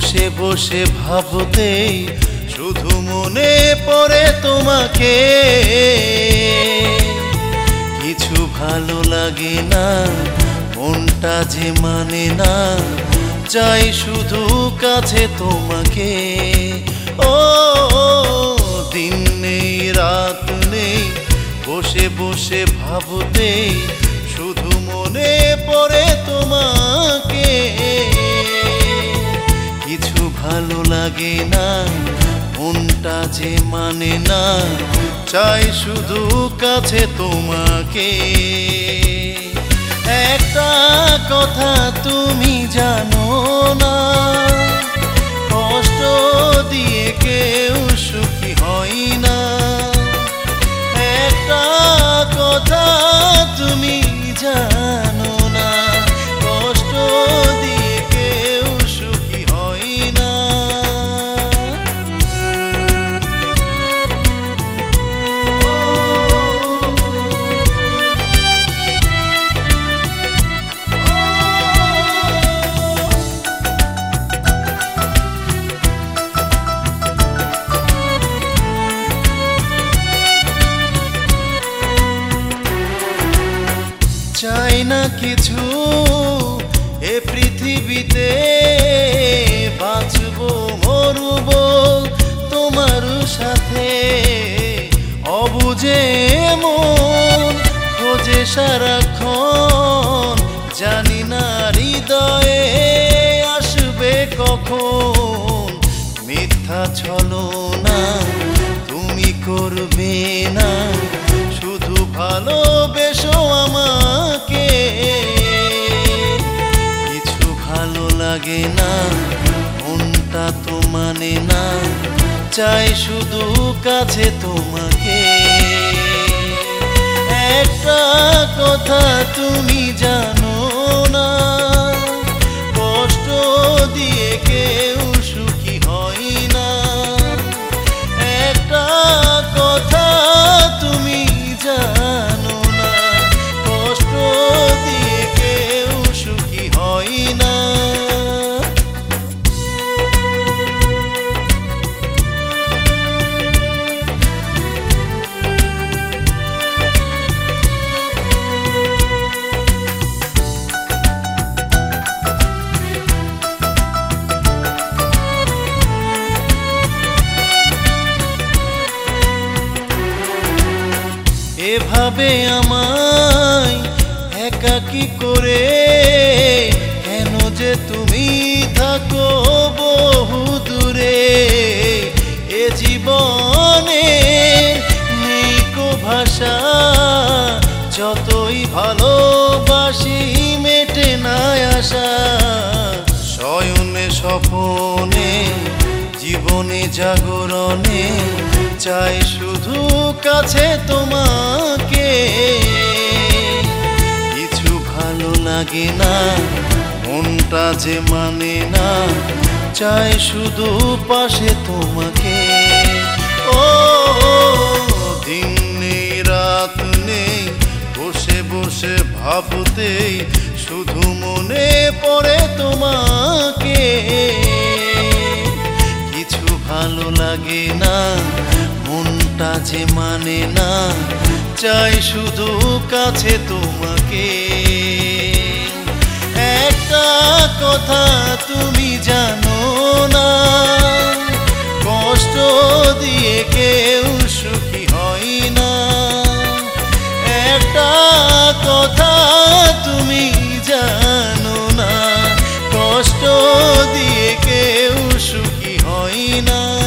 বসে বসে ভাবতেই শুধু মনে পড়ে তোমাকে। কিছু ভালো লাগে না, মনটা যে মানে না, চাই শুধু কাছে তোমাকে। ও দিন নেই রাত নেই, বসে বসে ভাবতেই শুধু মনে পড়ে তোমাকে। কিছু ভালো লাগে না, মনটা যে মানে না, চাই শুধু কাছে তোমাকে। একটা কথা তুমি জানো না, কষ্ট দিয়ে কেউ সুখী হয় না। একটা কথা তুমি জানো না, কষ্ট দিয়ে কেউ সুখী হয় না। চাই না কিছু এ পৃথিবীতে, বাঁচবো মরবো তোমার সাথে। অবুঝে মন খোঁজে সারাক্ষণ, জানি না হৃদয়ে আসবে কখন। মিথ্যা ছলনা তুমি করবে না, শুধু ভালোবেসো আমাকে। কিছু ভালো লাগে না, মনটা তো মানে না, চাই শুধু কাছে তোমাকে। একটা কথা তুমি জানো না, কষ্ট দিয়ে কেউ সুখী হয় না। একটা কথা তুমি জানো না, কষ্ট দিয়ে কেউ সুখী হয় না। এভাবে আমায় একাকী করে কেন যে তুমি থাকো বহু দূরে। এ জীবনে নেই কো ভাষা, যতই ভালোবাসি মেটে না আশা। শয়নে স্বপনে জীবনে জাগরণে, চাই শুধু কাছে তোমাকে। কিছু ভালো লাগে না, মনটা যে মানে না, চাই শুধু পাশে তোমাকে। ও দিন নেই রাত নেই, বসে বসে ভাবতেই শুধু মনে পড়ে তোমাকে। কিছু ভালো লাগে না, মনটা যে মানে না, চাই শুধু কাছে তোমাকে। একটা কথা তুমি জানো না, কষ্ট দিয়ে কেউ সুখী হয় না। একটা কথা তুমি জানো না, কষ্ট দিয়ে কেউ সুখী হয় না।